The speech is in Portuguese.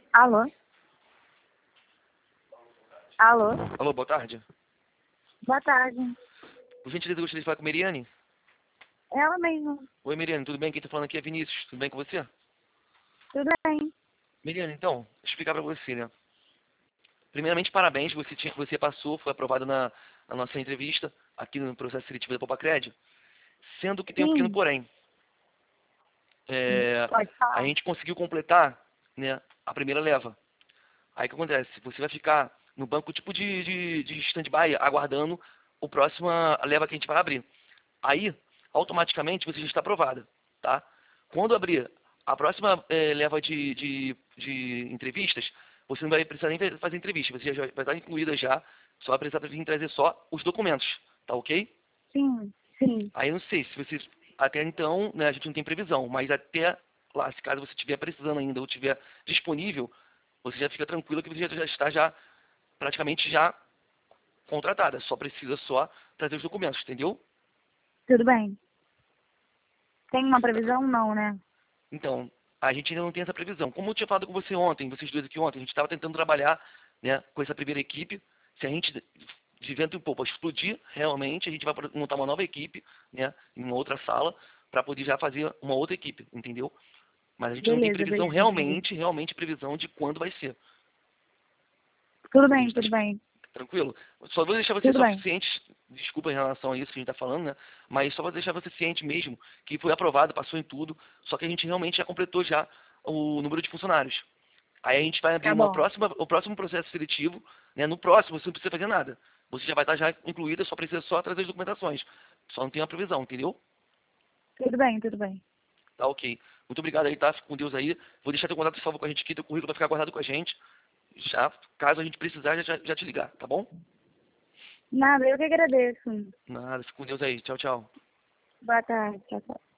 Alô? Alô? Alô, boa tarde. Boa tarde. Por gentileza, eu gostaria de falar com a Miriane. Ela mesma. Oi, Miriane, tudo bem? Quem tá falando aqui é Vinícius. Tudo bem com você? Tudo bem? Miriane, então, deixa eu explicar pra você, né? Primeiramente, parabéns, você passou, foi aprovado na nossa entrevista aqui no processo seletivo da Popacred, sendo que tem um pequeno Sim. porém. Pode A falar. gente conseguiu completar, né, a primeira leva. Aí o que acontece? Você vai ficar no banco tipo de stand-by, aguardando o próxima leva que a gente vai abrir. Aí, automaticamente, você já está aprovada, tá? Quando abrir a próxima leva de entrevistas, você não vai precisar nem fazer entrevista, você já vai estar incluída já, só vai precisar vir trazer só os documentos, tá ok? Sim, sim. Aí eu não sei se você, até então, né, a gente não tem previsão, mas até lá, se caso você estiver precisando ainda ou estiver disponível, você já fica tranquilo que você já está já praticamente já contratada, só precisa só trazer os documentos, entendeu? Tudo bem. Tem uma previsão? Não, né? Então, a gente ainda não tem essa previsão. Como eu tinha falado com você ontem, vocês dois aqui ontem, a gente estava tentando trabalhar, né, com essa primeira equipe. Se a gente, de vento em popa, explodir, realmente, a gente vai montar uma nova equipe, né, em uma outra sala, para poder já fazer uma outra equipe, entendeu? Mas a gente não tem Beleza, previsão beleza, entendi. realmente previsão de quando vai ser. Tudo A bem, gente tá tudo bem. tranquilo? Só vou deixar você Tudo só bem. ciente, desculpa em relação a isso que a gente está falando, né? Mas só vou deixar você ciente mesmo que foi aprovado, passou em tudo, só que a gente realmente já completou já o número de funcionários. Aí a gente vai abrir Tá bom. o próximo processo seletivo, né? No próximo você não precisa fazer nada. Você já vai estar já incluída, só precisa só trazer as documentações. Só não tem a previsão, entendeu? Tudo bem, tudo bem. Tá ok. Muito obrigado aí, tá? Fica com Deus aí. Vou deixar teu contato salvo com a gente aqui, teu currículo vai ficar guardado com a gente. Já, caso a gente precisar, já te ligar, tá bom? Nada, eu que agradeço. Nada, fica com Deus aí. Tchau, tchau. Boa tarde. Tchau, tchau.